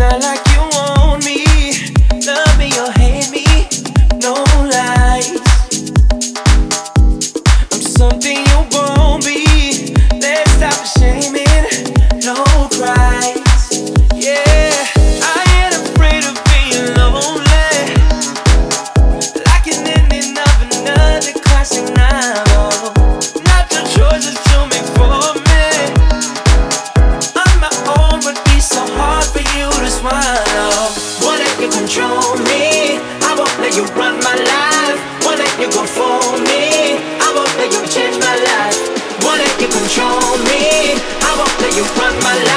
not like you want me. Love me or hate me, no lies. I'm something you won't be. Let's stop the shaming, no cries. Yeah, I ain't afraid of being lonely, like an ending of another classic novel. Not the choices you make for me. On my own would be so hard for you to swallow. Won't let you control me, I won't let you run my life. Won't let you go for me, I won't let you change my life. Won't let you control me, I won't let you run my life.